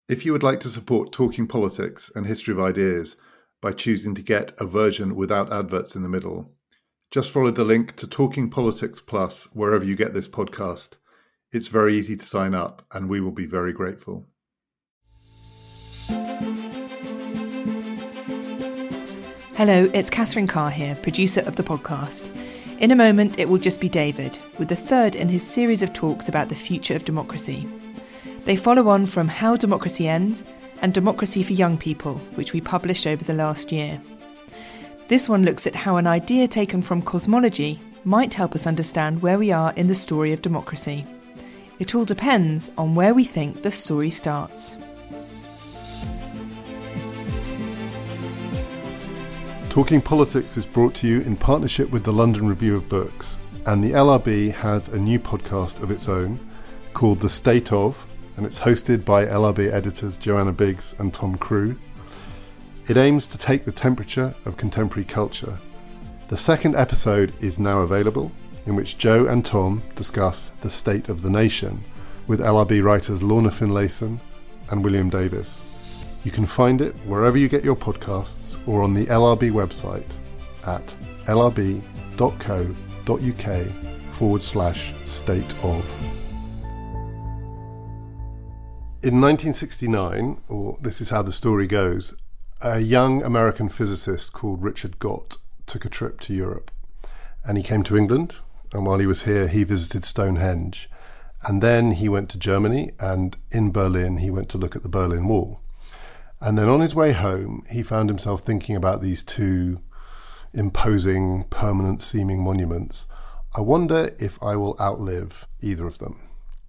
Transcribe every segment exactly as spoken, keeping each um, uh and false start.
If you would like to support Talking Politics and History of Ideas by choosing to get a version without adverts in the middle, just follow the link to Talking Politics Plus wherever you get this podcast. It's very easy to sign up, and we will be very grateful. Hello, it's Catherine Carr here, producer of the podcast. In a moment, it will just be David, with the third in his series of talks about the future of democracy. They follow on from How Democracy Ends and Democracy for Young People, which we published over the last year. This one looks at how an idea taken from cosmology might help us understand where we are in the story of democracy. It all depends on where we think the story starts. Talking Politics is brought to you in partnership with the London Review of Books, and the L R B has a new podcast of its own called The State Of, and it's hosted by L R B editors Joanna Biggs and Tom Crew. It aims to take the temperature of contemporary culture. The second episode is now available, in which Joe and Tom discuss the state of the nation with L R B writers Lorna Finlayson and William Davis. You can find it wherever you get your podcasts or on the L R B website at lrb.co.uk forward slash state of. In nineteen sixty-nine, or this is how the story goes, a young American physicist called Richard Gott took a trip to Europe. And he came to England, and while he was here, he visited Stonehenge. And then he went to Germany, and in Berlin, he went to look at the Berlin Wall. And then on his way home, he found himself thinking about these two imposing, permanent-seeming monuments. I wonder if I will outlive either of them.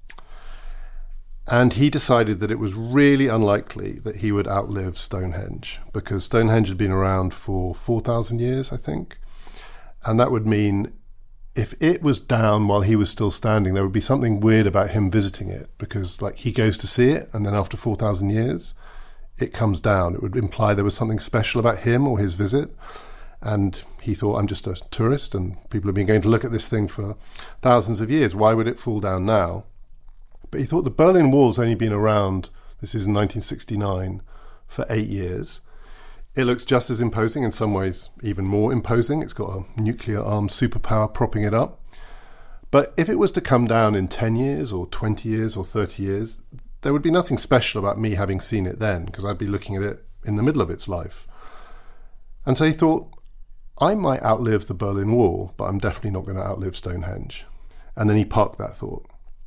And he decided that it was really unlikely that he would outlive Stonehenge, because Stonehenge had been around for four thousand years, I think. And that would mean if it was down while he was still standing, there would be something weird about him visiting it, because like he goes to see it, and then after four thousand years, it comes down. It would imply there was something special about him or his visit. And he thought, I'm just a tourist, and people have been going to look at this thing for thousands of years. Why would it fall down now? But he thought the Berlin Wall's only been around, this is in nineteen sixty-nine, for eight years. It looks just as imposing, in some ways even more imposing. It's got a nuclear-armed superpower propping it up. But if it was to come down in ten years or twenty years or thirty years, there would be nothing special about me having seen it then, because I'd be looking at it in the middle of its life. And so he thought, I might outlive the Berlin Wall, but I'm definitely not going to outlive Stonehenge. And then he parked that thought.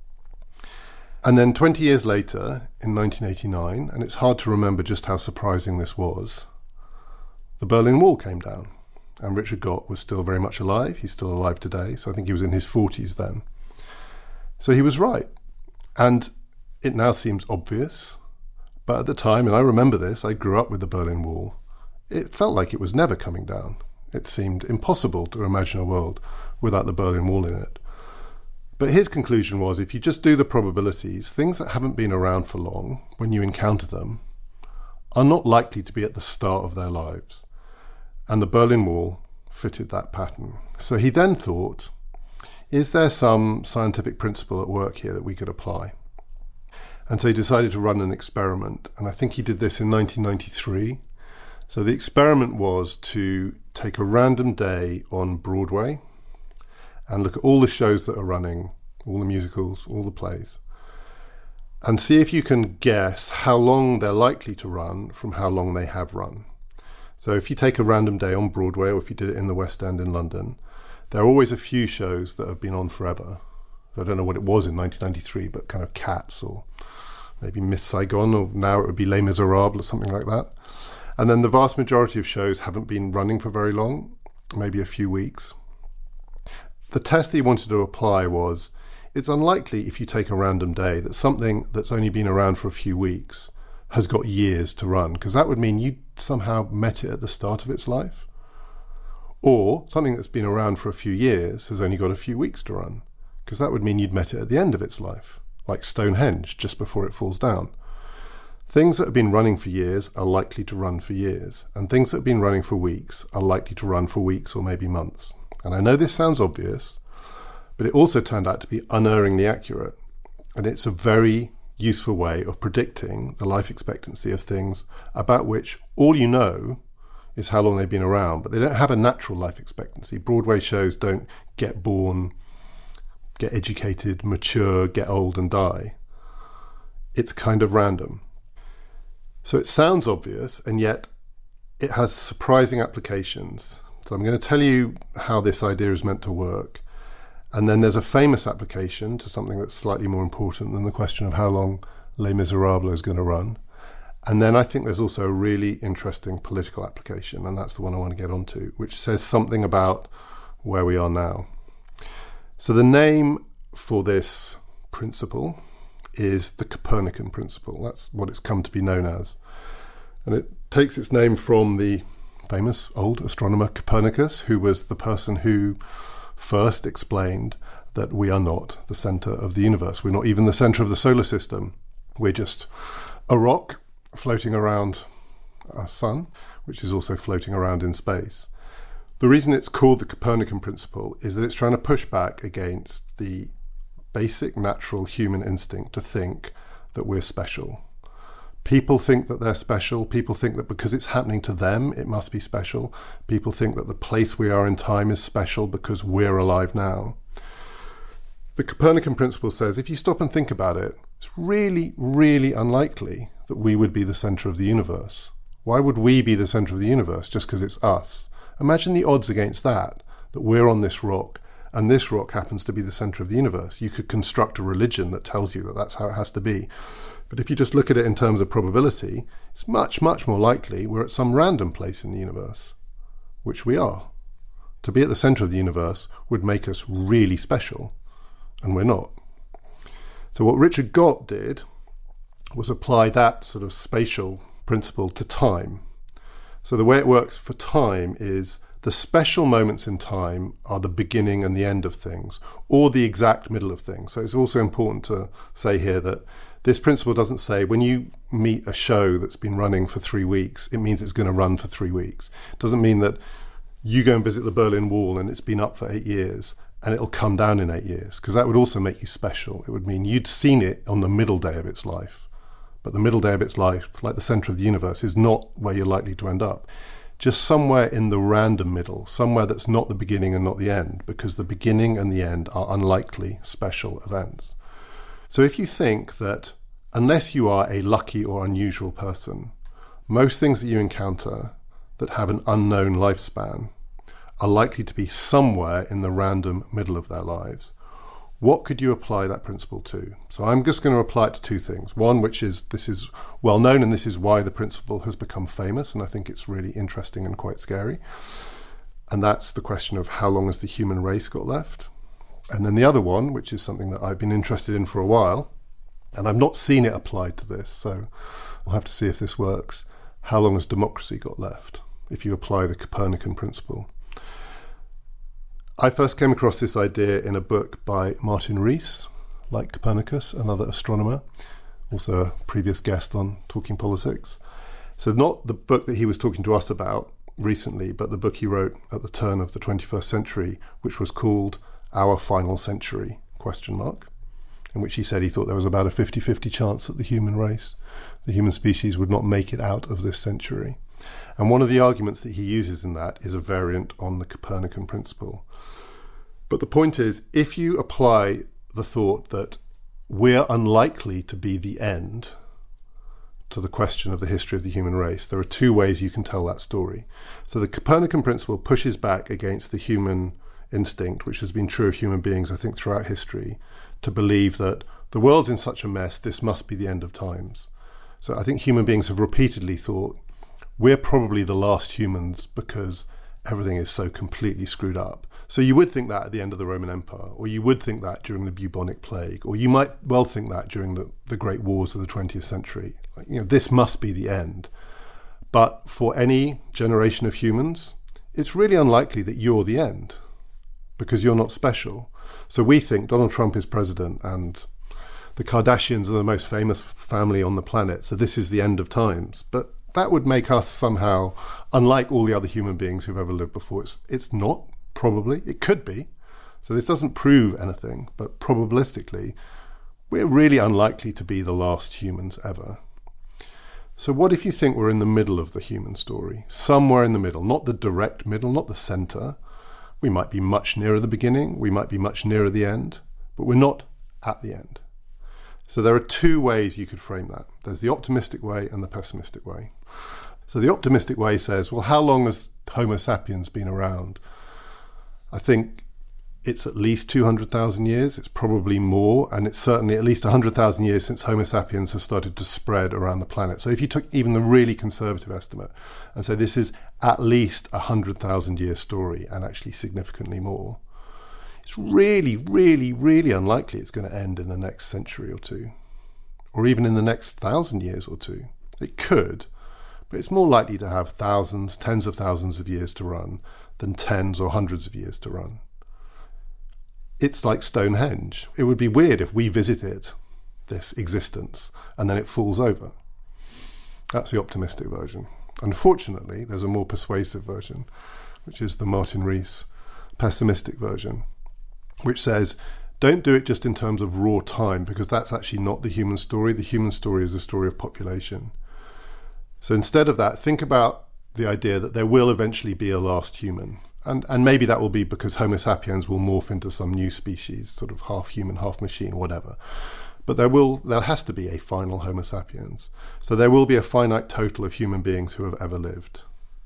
And then twenty years later, in nineteen eighty-nine, and it's hard to remember just how surprising this was, the Berlin Wall came down. And Richard Gott was still very much alive. He's still alive today, so I think he was in his forties then. So he was right. And it now seems obvious, but at the time, and I remember this, I grew up with the Berlin Wall, it felt like it was never coming down. It seemed impossible to imagine a world without the Berlin Wall in it. But his conclusion was, if you just do the probabilities, things that haven't been around for long, when you encounter them, are not likely to be at the start of their lives. And the Berlin Wall fitted that pattern. So he then thought, is there some scientific principle at work here that we could apply? And so he decided to run an experiment. And I think he did this in nineteen ninety-three. So the experiment was to take a random day on Broadway and look at all the shows that are running, all the musicals, all the plays, and see if you can guess how long they're likely to run from how long they have run. So if you take a random day on Broadway, or if you did it in the West End in London, there are always a few shows that have been on forever. I don't know what it was in nineteen ninety-three, but kind of Cats, or maybe Miss Saigon, or now it would be Les Miserables or something like that. And then the vast majority of shows haven't been running for very long, maybe a few weeks. The test that he wanted to apply was, it's unlikely if you take a random day that something that's only been around for a few weeks has got years to run, because that would mean you somehow met it at the start of its life. Or something that's been around for a few years has only got a few weeks to run, because that would mean you'd met it at the end of its life, like Stonehenge, just before it falls down. Things that have been running for years are likely to run for years, and things that have been running for weeks are likely to run for weeks or maybe months. And I know this sounds obvious, but it also turned out to be unerringly accurate. And it's a very useful way of predicting the life expectancy of things about which all you know is how long they've been around, but they don't have a natural life expectancy. Broadway shows don't get born, get educated, mature, get old and die. It's kind of random. So it sounds obvious, and yet it has surprising applications. So I'm going to tell you how this idea is meant to work. And then there's a famous application to something that's slightly more important than the question of how long Les Miserables is going to run. And then I think there's also a really interesting political application, and that's the one I want to get onto, which says something about where we are now. So the name for this principle is the Copernican principle. That's what it's come to be known as. And it takes its name from the famous old astronomer Copernicus, who was the person who first explained that we are not the centre of the universe. We're not even the centre of the solar system. We're just a rock floating around our sun, which is also floating around in space. The reason it's called the Copernican principle is that it's trying to push back against the basic natural human instinct to think that we're special. People think that they're special. People think that because it's happening to them, it must be special. People think that the place we are in time is special because we're alive now. The Copernican principle says if you stop and think about it, it's really, really unlikely that we would be the centre of the universe. Why would we be the centre of the universe just because it's us? Imagine the odds against that, that we're on this rock and this rock happens to be the centre of the universe. You could construct a religion that tells you that that's how it has to be. But if you just look at it in terms of probability, it's much, much more likely we're at some random place in the universe, which we are. To be at the centre of the universe would make us really special, and we're not. So what Richard Gott did was apply that sort of spatial principle to time. So the way it works for time is the special moments in time are the beginning and the end of things, or the exact middle of things. So it's also important to say here that this principle doesn't say when you meet a show that's been running for three weeks, it means it's going to run for three weeks. It doesn't mean that you go and visit the Berlin Wall and it's been up for eight years and it'll come down in eight years, because that would also make you special. It would mean you'd seen it on the middle day of its life. But the middle day of its life, like the centre of the universe, is not where you're likely to end up. Just somewhere in the random middle, somewhere that's not the beginning and not the end, because the beginning and the end are unlikely special events. So if you think that unless you are a lucky or unusual person, most things that you encounter that have an unknown lifespan are likely to be somewhere in the random middle of their lives, what could you apply that principle to? So I'm just going to apply it to two things. One, which is this is well known, and this is why the principle has become famous, and I think it's really interesting and quite scary. And that's the question of how long has the human race got left? And then the other one, which is something that I've been interested in for a while, and I've not seen it applied to this, so we'll have to see if this works. How long has democracy got left if you apply the Copernican principle? I first came across this idea in a book by Martin Rees, like Copernicus, another astronomer, also a previous guest on Talking Politics. So not the book that he was talking to us about recently, but the book he wrote at the turn of the twenty-first century, which was called Our Final Century, question mark, in which he said he thought there was about a fifty-fifty chance that the human race, the human species, would not make it out of this century. And one of the arguments that he uses in that is a variant on the Copernican principle. But the point is, if you apply the thought that we're unlikely to be the end to the question of the history of the human race, there are two ways you can tell that story. So the Copernican principle pushes back against the human instinct, which has been true of human beings, I think, throughout history, to believe that the world's in such a mess, this must be the end of times. So I think human beings have repeatedly thought, we're probably the last humans because everything is so completely screwed up. So you would think that at the end of the Roman Empire, or you would think that during the bubonic plague, or you might well think that during the, the great wars of the twentieth century. Like, you know, this must be the end. But for any generation of humans, it's really unlikely that you're the end, because you're not special. So we think Donald Trump is president and the Kardashians are the most famous family on the planet, so this is the end of times. But that would make us somehow unlike all the other human beings who've ever lived before. It's, it's not, probably. It could be. So this doesn't prove anything, but probabilistically, we're really unlikely to be the last humans ever. So what if you think we're in the middle of the human story, somewhere in the middle, not the direct middle, not the centre. We might be much nearer the beginning, we might be much nearer the end, but we're not at the end. So there are two ways you could frame that. There's the optimistic way and the pessimistic way. So the optimistic way says, well, how long has Homo sapiens been around? I think it's at least two hundred thousand years, it's probably more, and it's certainly at least one hundred thousand years since Homo sapiens has started to spread around the planet. So if you took even the really conservative estimate and say this is at least a one hundred thousand year story, and actually significantly more, it's really, really, really unlikely it's going to end in the next century or two, or even in the next thousand years or two. It could, but it's more likely to have thousands, tens of thousands of years to run than tens or hundreds of years to run. It's like Stonehenge. It would be weird if we visited this existence and then it falls over. That's the optimistic version. Unfortunately, there's a more persuasive version, which is the Martin Rees pessimistic version, which says, don't do it just in terms of raw time, because that's actually not the human story. The human story is a story of population. So instead of that, think about the idea that there will eventually be a last human. And and maybe that will be because Homo sapiens will morph into some new species, sort of half human, half machine, whatever. But there will there has to be a final Homo sapiens. So there will be a finite total of human beings who have ever lived.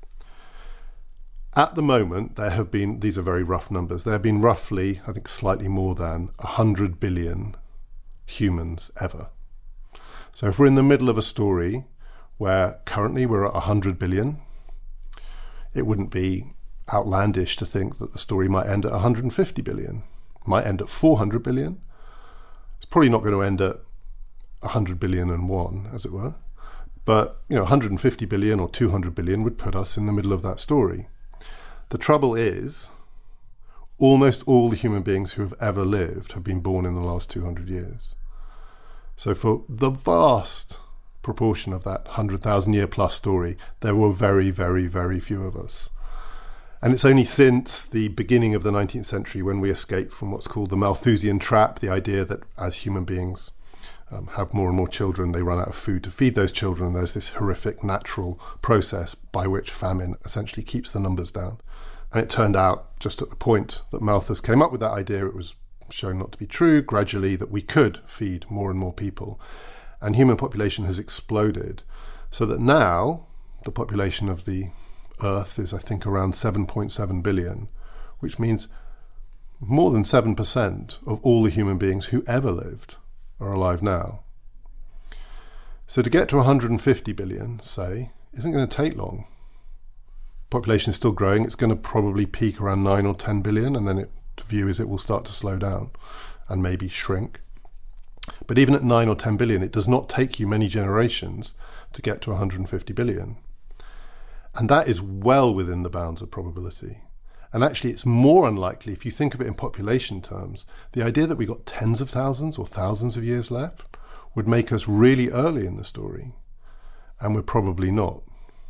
At the moment, there have been, these are very rough numbers, there have been roughly, I think slightly more than, one hundred billion humans ever. So if we're in the middle of a story where currently we're at one hundred billion, it wouldn't be outlandish to think that the story might end at one hundred fifty billion, might end at four hundred billion. It's probably not going to end at one hundred billion and one, as it were. But, you know, one hundred fifty billion or two hundred billion would put us in the middle of that story. The trouble is, almost all the human beings who have ever lived have been born in the last two hundred years. So for the vast proportion of that one hundred thousand year plus story, there were very, very, very few of us. And it's only since the beginning of the nineteenth century when we escaped from what's called the Malthusian trap, the idea that as human beings um, have more and more children, they run out of food to feed those children, and there's this horrific natural process by which famine essentially keeps the numbers down. And it turned out, just at the point that Malthus came up with that idea, it was shown not to be true, gradually, that we could feed more and more people. And human population has exploded, so that now the population of the Earth is, I think, around seven point seven billion, which means more than seven percent of all the human beings who ever lived are alive now. So to get to one hundred fifty billion, say, isn't going to take long. Population is still growing. It's going to probably peak around nine or ten billion, and then it, the view is it will start to slow down and maybe shrink. But even at nine or ten billion, it does not take you many generations to get to one hundred fifty billion. And that is well within the bounds of probability. And actually, it's more unlikely, if you think of it in population terms, the idea that we got tens of thousands or thousands of years left would make us really early in the story. And we're probably not.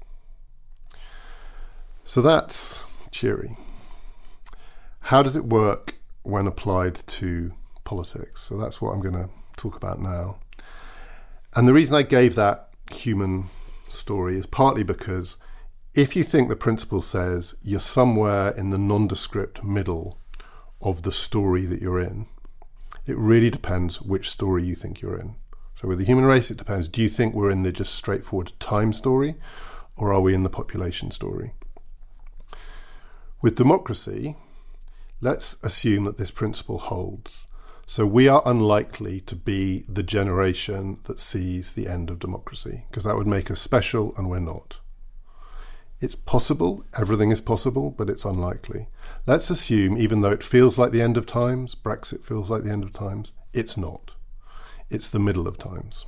So that's cheery. How does it work when applied to politics? So that's what I'm going to talk about now. And the reason I gave that human story is partly because if you think the principle says you're somewhere in the nondescript middle of the story that you're in, it really depends which story you think you're in. So with the human race, it depends. Do you think we're in the just straightforward time story, or are we in the population story? With democracy, let's assume that this principle holds. So we are unlikely to be the generation that sees the end of democracy, because that would make us special, and we're not. It's possible, everything is possible, but it's unlikely. Let's assume, even though it feels like the end of times, Brexit feels like the end of times, it's not. It's the middle of times.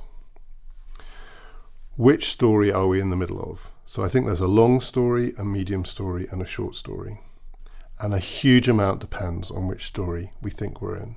Which story are we in the middle of? So I think there's a long story, a medium story, and a short story. And a huge amount depends on which story we think we're in.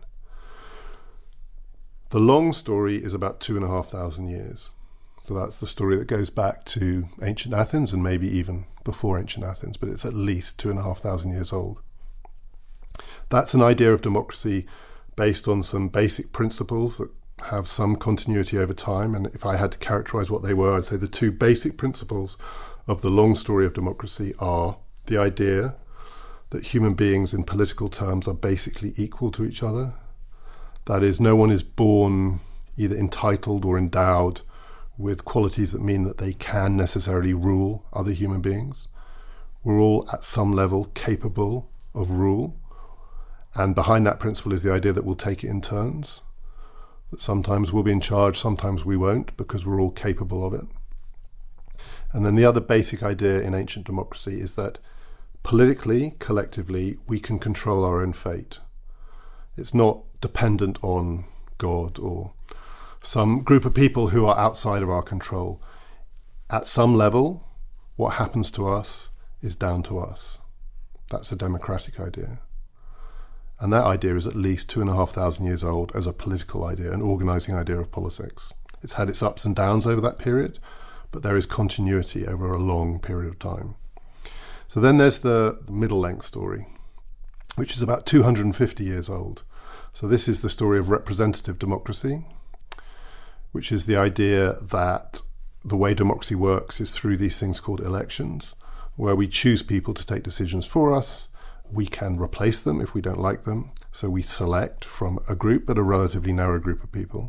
The long story is about two and a half thousand years. So that's the story that goes back to ancient Athens and maybe even before ancient Athens, but it's at least two and a half thousand years old. That's an idea of democracy based on some basic principles that have some continuity over time. And if I had to characterize what they were, I'd say the two basic principles of the long story of democracy are the idea that human beings in political terms are basically equal to each other. That is, no one is born either entitled or endowed with qualities that mean that they can necessarily rule other human beings. We're all at some level capable of rule. And behind that principle is the idea that we'll take it in turns. That sometimes we'll be in charge, sometimes we won't, because we're all capable of it. And then the other basic idea in ancient democracy is that politically, collectively, we can control our own fate. It's not dependent on God or some group of people who are outside of our control. At some level, what happens to us is down to us. That's a democratic idea. And that idea is at least two and a half thousand years old as a political idea, an organizing idea of politics. It's had its ups and downs over that period, but there is continuity over a long period of time. So then there's the, the middle length story, which is about two hundred fifty years old. So this is the story of representative democracy, which is the idea that the way democracy works is through these things called elections, where we choose people to take decisions for us. We can replace them if we don't like them. So we select from a group, but a relatively narrow group of people.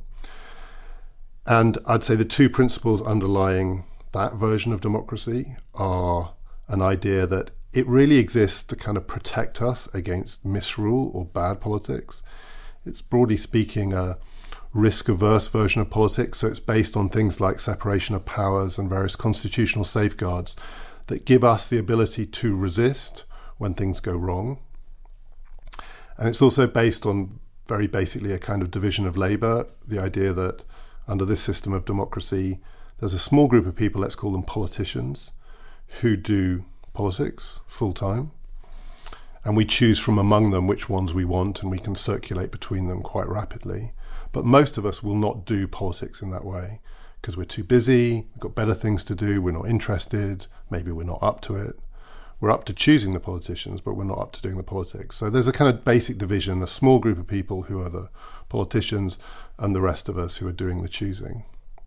And I'd say the two principles underlying that version of democracy are an idea that it really exists to kind of protect us against misrule or bad politics. It's broadly speaking a risk-averse version of politics, so it's based on things like separation of powers and various constitutional safeguards that give us the ability to resist when things go wrong. And it's also based on, very basically, a kind of division of labour, the idea that under this system of democracy, there's a small group of people, let's call them politicians, who do politics full-time. And we choose from among them which ones we want, and we can circulate between them quite rapidly. But most of us will not do politics in that way because we're too busy, we've got better things to do, we're not interested, maybe we're not up to it. We're up to choosing the politicians, but we're not up to doing the politics. So there's a kind of basic division, a small group of people who are the politicians and the rest of us who are doing the choosing.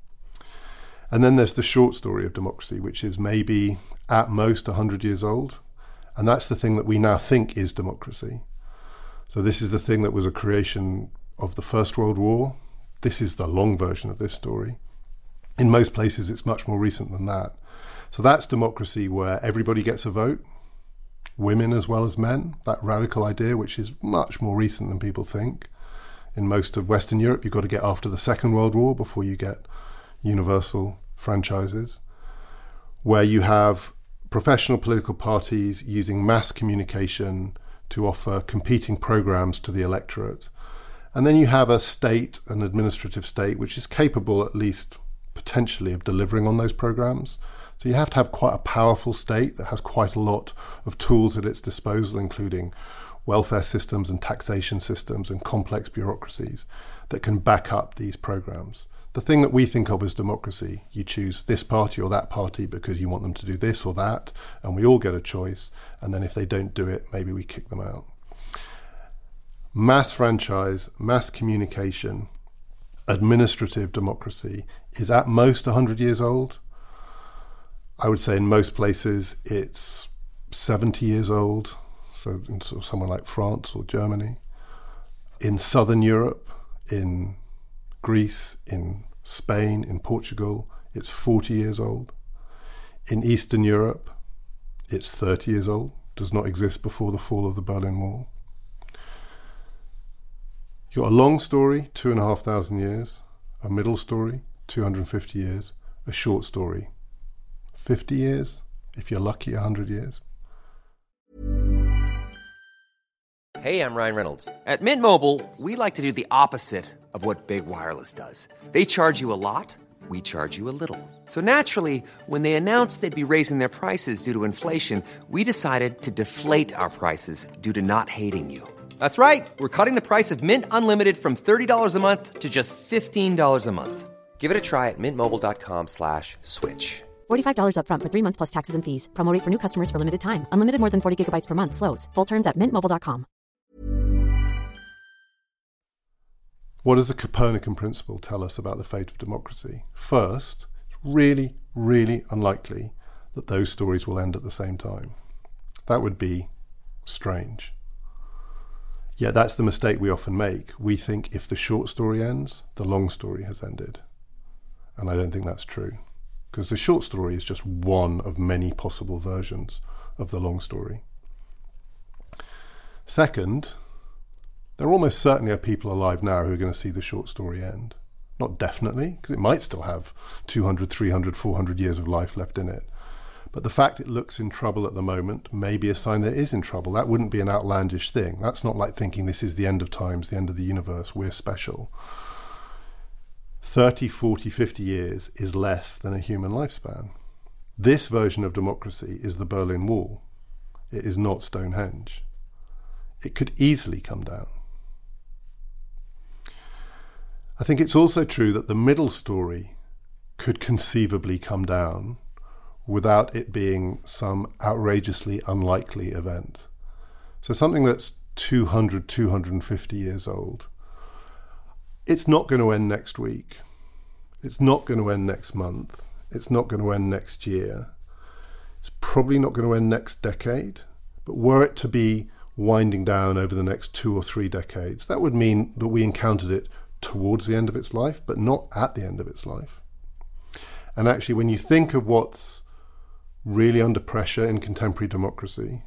And then there's the short story of democracy, which is maybe at most one hundred years old. And that's the thing that we now think is democracy. So this is the thing that was a creation of the First World War. This is the long version of this story. In most places, it's much more recent than that. So that's democracy where everybody gets a vote, women as well as men, that radical idea, which is much more recent than people think. In most of Western Europe, you've got to get after the Second World War before you get universal franchises, where you have professional political parties using mass communication to offer competing programs to the electorate. And then you have a state, an administrative state, which is capable at least potentially of delivering on those programs. So you have to have quite a powerful state that has quite a lot of tools at its disposal, including welfare systems and taxation systems and complex bureaucracies that can back up these programs. The thing that we think of as democracy, you choose this party or that party because you want them to do this or that, and we all get a choice, and then if they don't do it, maybe we kick them out. Mass franchise, mass communication, administrative democracy is at most one hundred years old. I would say in most places it's seventy years old, so in sort of somewhere like France or Germany. In Southern Europe, in Greece, in Spain, in Portugal, it's forty years old. In Eastern Europe, it's thirty years old, does not exist before the fall of the Berlin Wall. You've got a long story, two and a half thousand years, a middle story, two hundred fifty years, a short story, fifty years, if you're lucky, one hundred years. Hey, I'm Ryan Reynolds. At Mint Mobile, we like to do the opposite of what Big Wireless does. They charge you a lot, we charge you a little. So naturally, when they announced they'd be raising their prices due to inflation, we decided to deflate our prices due to not hating you. That's right. We're cutting the price of Mint Unlimited from thirty dollars a month to just fifteen dollars a month. Give it a try at mintmobile.com slash switch. forty-five dollars up front for three months plus taxes and fees. Promo rate for new customers for limited time. Unlimited more than forty gigabytes per month. Slows full terms at mint mobile dot com. What does the Copernican principle tell us about the fate of democracy? First, it's really, really unlikely that those stories will end at the same time. That would be strange. Yet that's the mistake we often make. We think if the short story ends, the long story has ended. And I don't think that's true. Because the short story is just one of many possible versions of the long story. Second, there almost certainly are people alive now who are going to see the short story end. Not definitely, because it might still have two hundred, three hundred, four hundred years of life left in it. But the fact it looks in trouble at the moment may be a sign that it is in trouble. That wouldn't be an outlandish thing. That's not like thinking this is the end of times, the end of the universe, we're special. thirty, forty, fifty years is less than a human lifespan. This version of democracy is the Berlin Wall. It is not Stonehenge. It could easily come down. I think it's also true that the middle story could conceivably come down without it being some outrageously unlikely event. So something that's two hundred, two hundred fifty years old, it's not going to end next week. It's not going to end next month. It's not going to end next year. It's probably not going to end next decade. But were it to be winding down over the next two or three decades, that would mean that we encountered it towards the end of its life, but not at the end of its life. And actually, when you think of what's really under pressure in contemporary democracy,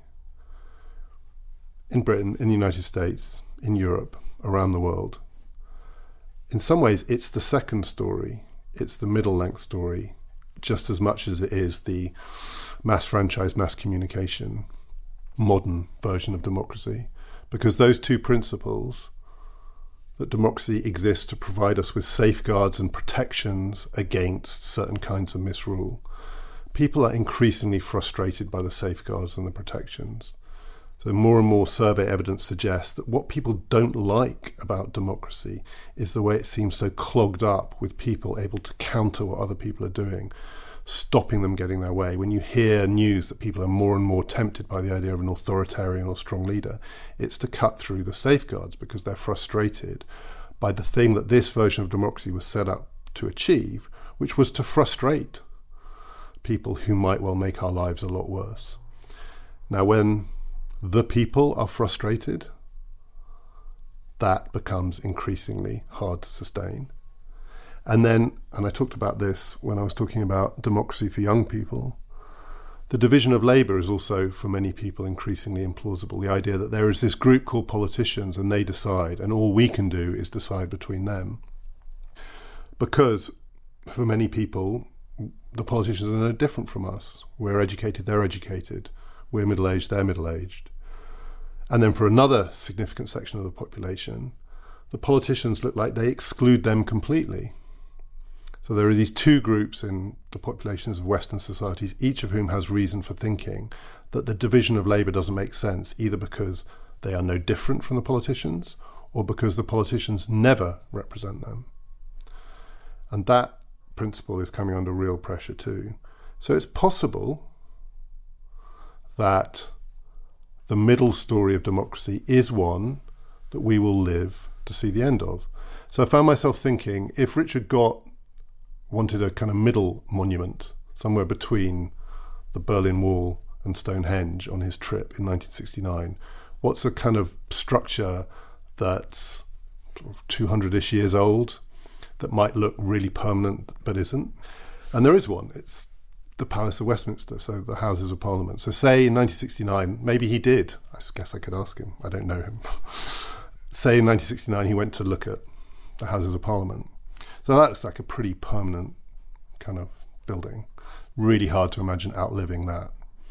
in Britain, in the United States, in Europe, around the world, in some ways it's the second story, it's the middle length story, just as much as it is the mass franchise, mass communication, modern version of democracy. Because those two principles, that democracy exists to provide us with safeguards and protections against certain kinds of misrule, people are increasingly frustrated by the safeguards and the protections. So more and more survey evidence suggests that what people don't like about democracy is the way it seems so clogged up with people able to counter what other people are doing, stopping them getting their way. When you hear news that people are more and more tempted by the idea of an authoritarian or strong leader, it's to cut through the safeguards because they're frustrated by the thing that this version of democracy was set up to achieve, which was to frustrate people who might well make our lives a lot worse. Now, when the people are frustrated, that becomes increasingly hard to sustain. And then, and I talked about this when I was talking about democracy for young people, the division of labour is also, for many people, increasingly implausible. The idea that there is this group called politicians and they decide, and all we can do is decide between them. Because for many people, the politicians are no different from us. We're educated, they're educated. We're middle-aged, they're middle-aged. And then for another significant section of the population, the politicians look like they exclude them completely. So there are these two groups in the populations of Western societies, each of whom has reason for thinking that the division of labour doesn't make sense, either because they are no different from the politicians or because the politicians never represent them. And that principle is coming under real pressure too. So it's possible that the middle story of democracy is one that we will live to see the end of. So I found myself thinking, if Richard Gott wanted a kind of middle monument, somewhere between the Berlin Wall and Stonehenge on his trip in nineteen sixty-nine, what's a kind of structure that's two hundred-ish years old that might look really permanent but isn't? And there is one. It's the Palace of Westminster, so the Houses of Parliament. So say in nineteen sixty-nine, maybe he did. I guess I could ask him. I don't know him. Say in nineteen sixty-nine he went to look at the Houses of Parliament. So that's like a pretty permanent kind of building. Really hard to imagine outliving that.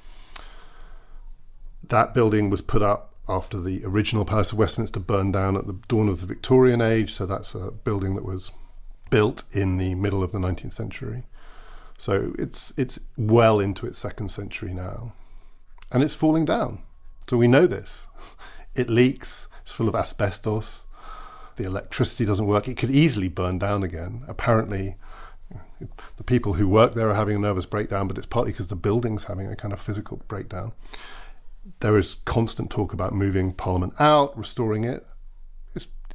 That building was put up after the original Palace of Westminster burned down at the dawn of the Victorian age. So that's a building that was built in the middle of the nineteenth century. So it's it's well into its second century now. And it's falling down. So we know this. It leaks. It's full of asbestos. The electricity doesn't work. It could easily burn down again. Apparently, the people who work there are having a nervous breakdown, but it's partly because the building's having a kind of physical breakdown. There is constant talk about moving Parliament out, restoring it. It's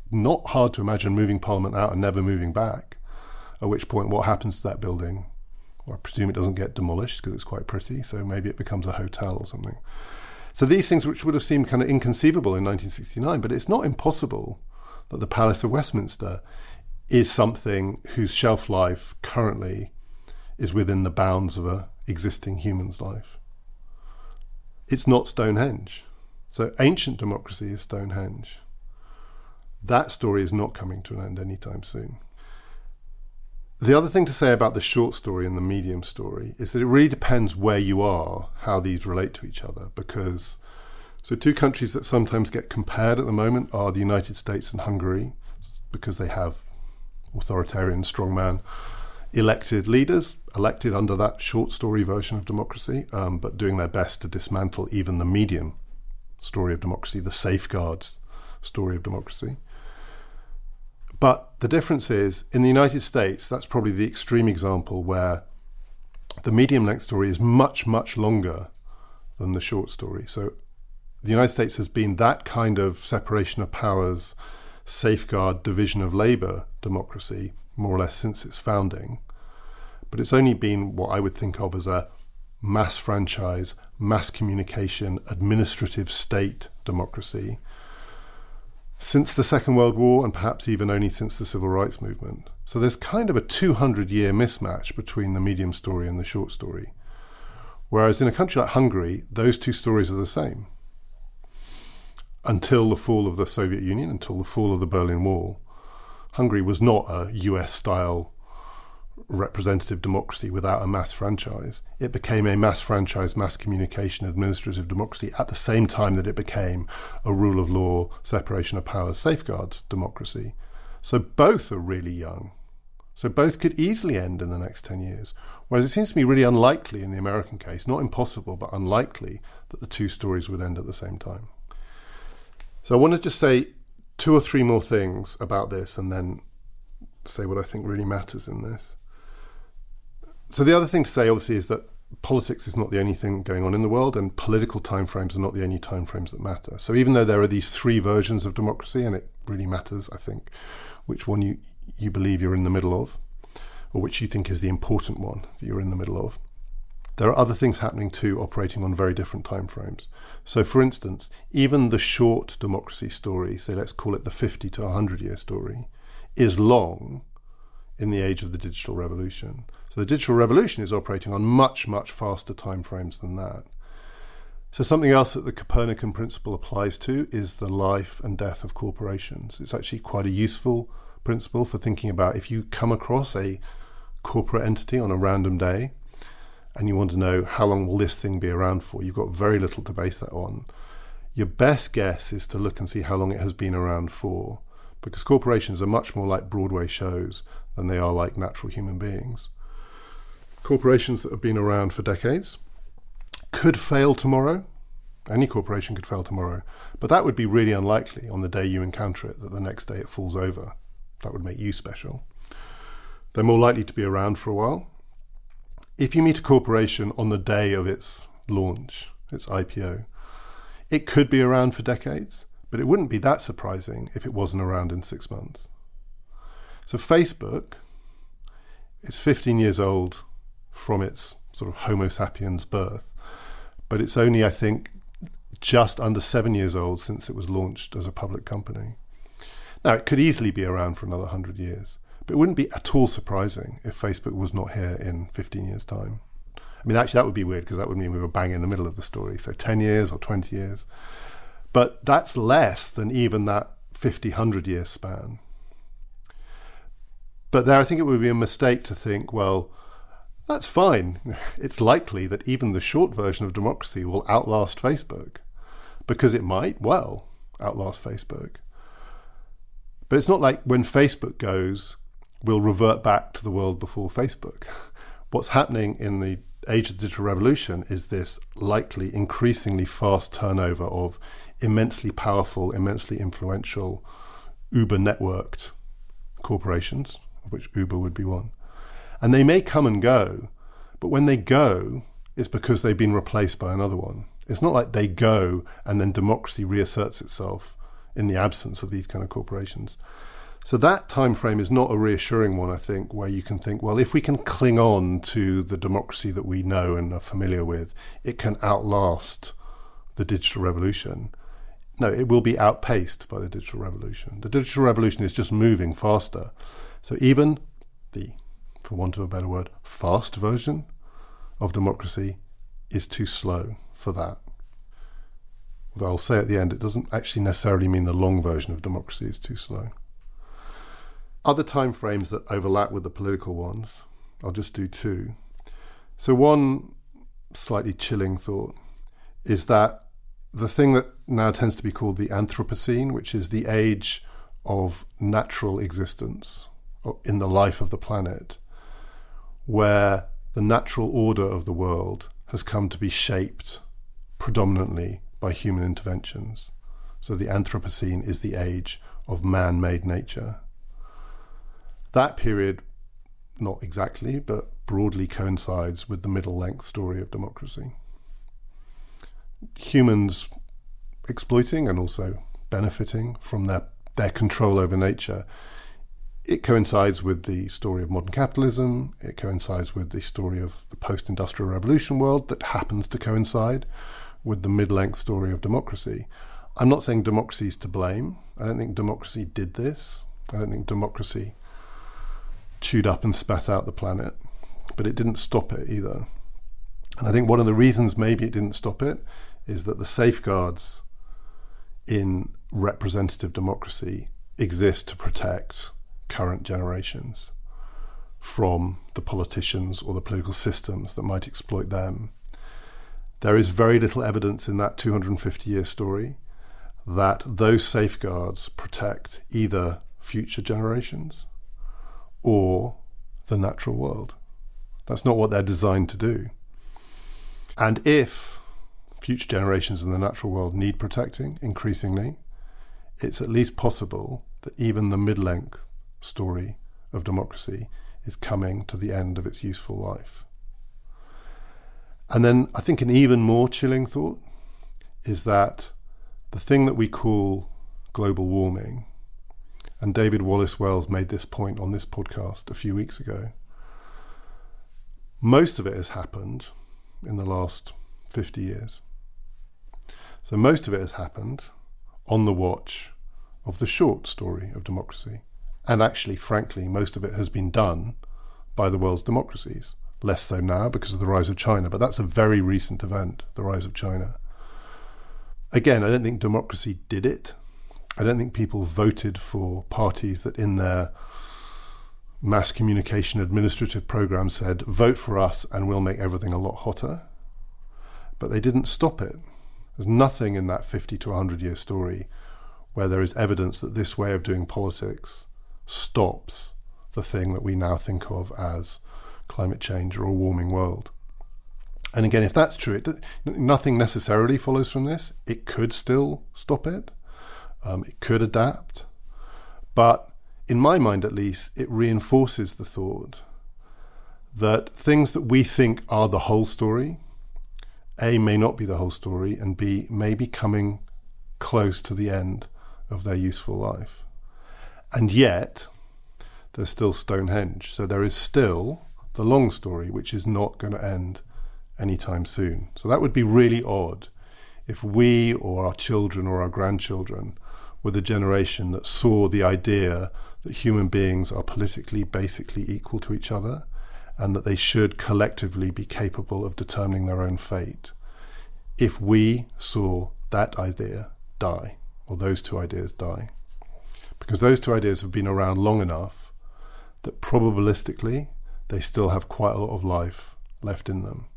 not hard to imagine moving Parliament out and never moving back, at which point what happens to that building? Well, I presume it doesn't get demolished because it's quite pretty, so maybe it becomes a hotel or something. So these things which would have seemed kind of inconceivable in nineteen sixty-nine, but it's not impossible that the Palace of Westminster is something whose shelf life currently is within the bounds of an existing human's life. It's not Stonehenge. So ancient democracy is Stonehenge. That story is not coming to an end anytime soon. The other thing to say about the short story and the medium story is that it really depends where you are, how these relate to each other, because so two countries that sometimes get compared at the moment are the United States and Hungary, because they have authoritarian strongman elected leaders, elected under that short story version of democracy, um, but doing their best to dismantle even the medium story of democracy, the safeguards story of democracy. But the difference is, in the United States, that's probably the extreme example where the medium-length story is much, much longer than the short story. So the United States has been that kind of separation of powers, safeguard, division of labour democracy, more or less since its founding. But it's only been what I would think of as a mass franchise, mass communication, administrative state democracy since the Second World War, and perhaps even only since the Civil Rights Movement. So there's kind of a two hundred year mismatch between the medium story and the short story. Whereas in a country like Hungary, those two stories are the same. Until the fall of the Soviet Union, until the fall of the Berlin Wall, Hungary was not a U S-style representative democracy without a mass franchise. It became a mass franchise, mass communication, administrative democracy at the same time that it became a rule of law, separation of powers, safeguards democracy. So both are really young. So both could easily end in the next ten years. Whereas it seems to me really unlikely in the American case, not impossible, but unlikely that the two stories would end at the same time. So I want to just say two or three more things about this and then say what I think really matters in this. So the other thing to say, obviously, is that politics is not the only thing going on in the world, and political timeframes are not the only timeframes that matter. So even though there are these three versions of democracy, and it really matters, I think, which one you, you believe you're in the middle of, or which you think is the important one that you're in the middle of, there are other things happening too, operating on very different timeframes. So for instance, even the short democracy story, say let's call it the fifty to one hundred year story, is long in the age of the digital revolution. So the digital revolution is operating on much, much faster timeframes than that. So something else that the Copernican principle applies to is the life and death of corporations. It's actually quite a useful principle for thinking about if you come across a corporate entity on a random day and you want to know how long will this thing be around for, you've got very little to base that on. Your best guess is to look and see how long it has been around for, because corporations are much more like Broadway shows than they are like natural human beings. Corporations that have been around for decades could fail tomorrow. Any corporation could fail tomorrow, but that would be really unlikely on the day you encounter it, that the next day it falls over. That would make you special. They're more likely to be around for a while. If you meet a corporation on the day of its launch, its I P O, it could be around for decades, but it wouldn't be that surprising if it wasn't around in six months. So Facebook is fifteen years old from its sort of Homo sapiens birth, but it's only, I think, just under seven years old since it was launched as a public company. Now, it could easily be around for another one hundred years, but it wouldn't be at all surprising if Facebook was not here in fifteen years' time. I mean, actually, that would be weird because that would mean we were bang in the middle of the story, so ten years or twenty years. But that's less than even that fifty, one hundred year span. But there, I think it would be a mistake to think, well, that's fine. It's likely that even the short version of democracy will outlast Facebook, because it might well outlast Facebook. But it's not like when Facebook goes, we'll revert back to the world before Facebook. What's happening in the age of the digital revolution is this likely increasingly fast turnover of immensely powerful, immensely influential, Uber-networked corporations, of which Uber would be one. And they may come and go, but when they go, it's because they've been replaced by another one. It's not like they go and then democracy reasserts itself in the absence of these kind of corporations. So that time frame is not a reassuring one, I think, where you can think, well, if we can cling on to the democracy that we know and are familiar with, it can outlast the digital revolution. No, it will be outpaced by the digital revolution. The digital revolution is just moving faster. So even the, for want of a better word, fast version of democracy is too slow for that. Although I'll say at the end, it doesn't actually necessarily mean the long version of democracy is too slow. Other time frames that overlap with the political ones, I'll just do two. So one slightly chilling thought is that the thing that now tends to be called the Anthropocene, which is the age of natural existence in the life of the planet, where the natural order of the world has come to be shaped predominantly by human interventions. So the Anthropocene is the age of man-made nature. That period, not exactly, but broadly coincides with the middle-length story of democracy. Humans exploiting and also benefiting from their, their control over nature. It coincides with the story of modern capitalism. It coincides with the story of the post-industrial revolution world that happens to coincide with the mid-length story of democracy. I'm not saying democracy is to blame. I don't think democracy did this. I don't think democracy chewed up and spat out the planet, but it didn't stop it either. And I think one of the reasons maybe it didn't stop it is that the safeguards in representative democracy exist to protect current generations from the politicians or the political systems that might exploit them. There is very little evidence in that two hundred fifty year story that those safeguards protect either future generations or the natural world. That's not what they're designed to do. And if future generations in the natural world need protecting increasingly, it's at least possible that even the mid-length story of democracy is coming to the end of its useful life. And then I think an even more chilling thought is that the thing that we call global warming, and David Wallace Wells made this point on this podcast a few weeks ago, most of it has happened in the last fifty years. So most of it has happened on the watch of the short story of democracy. And actually, frankly, most of it has been done by the world's democracies. Less so now because of the rise of China, but that's a very recent event, the rise of China. Again, I don't think democracy did it. I don't think people voted for parties that in their mass communication administrative program said, vote for us and we'll make everything a lot hotter. But they didn't stop it. There's nothing in that fifty to one hundred year story where there is evidence that this way of doing politics stops the thing that we now think of as climate change or a warming world. And again, if that's true, it, nothing necessarily follows from this. It could still stop it. Um, it could adapt. But in my mind, at least, it reinforces the thought that things that we think are the whole story, A, may not be the whole story, and B, may be coming close to the end of their useful life. And yet, there's still Stonehenge. So there is still the long story, which is not going to end anytime soon. So that would be really odd if we or our children or our grandchildren were the generation that saw the idea that human beings are politically basically equal to each other and that they should collectively be capable of determining their own fate. If we saw that idea die, or those two ideas die. Because those two ideas have been around long enough that probabilistically they still have quite a lot of life left in them.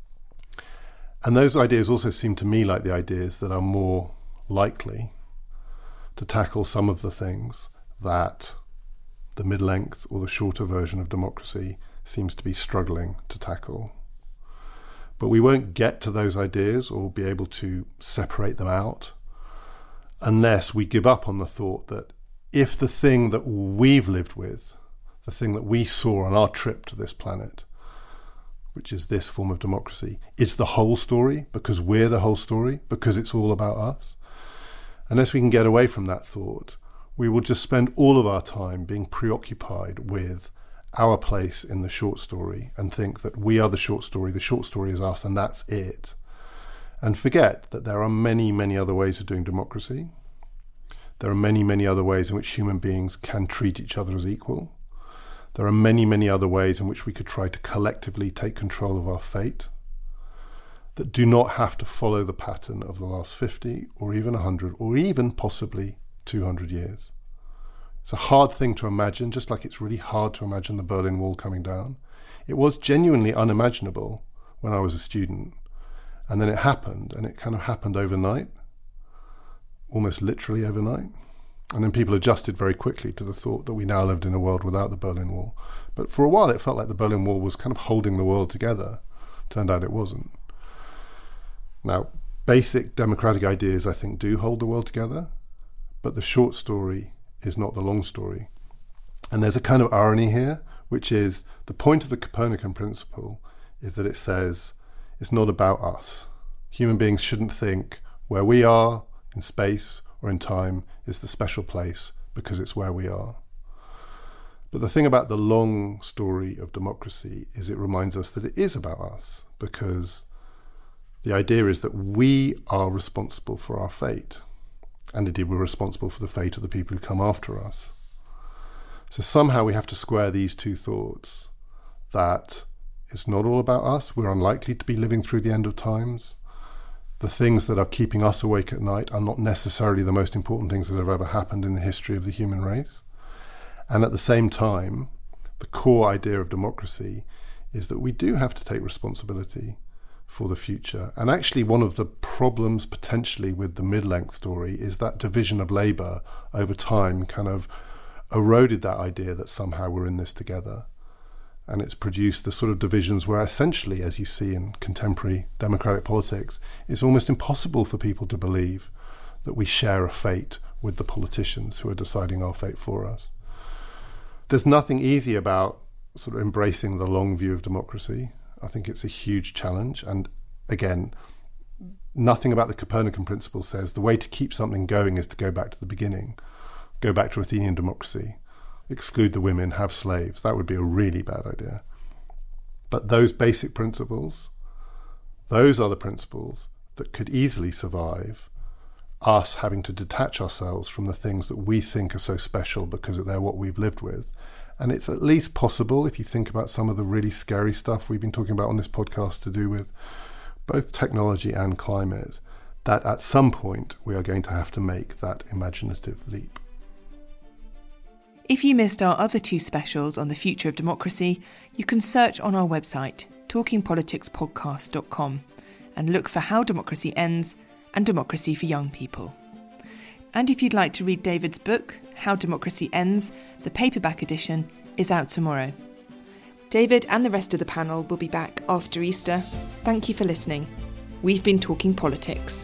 And those ideas also seem to me like the ideas that are more likely to tackle some of the things that the mid-length or the shorter version of democracy seems to be struggling to tackle. But we won't get to those ideas or be able to separate them out unless we give up on the thought that if the thing that we've lived with, the thing that we saw on our trip to this planet, which is this form of democracy, is the whole story, because we're the whole story, because it's all about us, unless we can get away from that thought, we will just spend all of our time being preoccupied with our place in the short story and think that we are the short story, the short story is us, and that's it. And forget that there are many, many other ways of doing democracy. There are many, many other ways in which human beings can treat each other as equal. There are many, many other ways in which we could try to collectively take control of our fate that do not have to follow the pattern of the last fifty or even one hundred or even possibly two hundred years. It's a hard thing to imagine, just like it's really hard to imagine the Berlin Wall coming down. It was genuinely unimaginable when I was a student. And then it happened, and it kind of happened overnight, almost literally overnight. And then people adjusted very quickly to the thought that we now lived in a world without the Berlin Wall. But for a while it felt like the Berlin Wall was kind of holding the world together. Turned out it wasn't. Now, basic democratic ideas, I think, do hold the world together, but the short story is not the long story. And there's a kind of irony here, which is the point of the Copernican principle is that it says it's not about us. Human beings shouldn't think where we are in space or in time is the special place because it's where we are. But the thing about the long story of democracy is it reminds us that it is about us, because the idea is that we are responsible for our fate. And indeed, we're responsible for the fate of the people who come after us. So somehow we have to square these two thoughts, that it's not all about us, we're unlikely to be living through the end of times. The things that are keeping us awake at night are not necessarily the most important things that have ever happened in the history of the human race. And at the same time, the core idea of democracy is that we do have to take responsibility for the future. And actually one of the problems potentially with the mid-length story is that division of labour over time kind of eroded that idea that somehow we're in this together. And it's produced the sort of divisions where essentially, as you see in contemporary democratic politics, it's almost impossible for people to believe that we share a fate with the politicians who are deciding our fate for us. There's nothing easy about sort of embracing the long view of democracy. I think it's a huge challenge. And again, nothing about the Copernican principle says the way to keep something going is to go back to the beginning, go back to Athenian democracy, exclude the women, have slaves. That would be a really bad idea. But those basic principles, those are the principles that could easily survive us having to detach ourselves from the things that we think are so special because they're what we've lived with. And it's at least possible, if you think about some of the really scary stuff we've been talking about on this podcast to do with both technology and climate, that at some point we are going to have to make that imaginative leap. If you missed our other two specials on the future of democracy, you can search on our website, talking politics podcast dot com, and look for How Democracy Ends and Democracy for Young People. And if you'd like to read David's book, How Democracy Ends, the paperback edition, is out tomorrow. David and the rest of the panel will be back after Easter. Thank you for listening. We've been talking politics.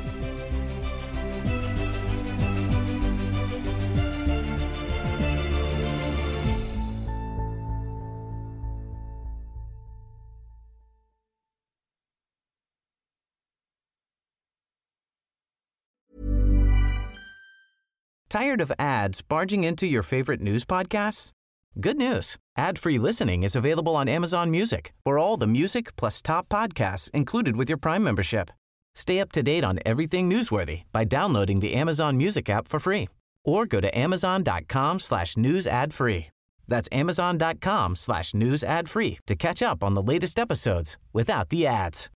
Tired of ads barging into your favorite news podcasts? Good news. Ad-free listening is available on Amazon Music for all the music plus top podcasts included with your Prime membership. Stay up to date on everything newsworthy by downloading the Amazon Music app for free or go to amazon.com slash news ad free. That's amazon.com slash news ad free to catch up on the latest episodes without the ads.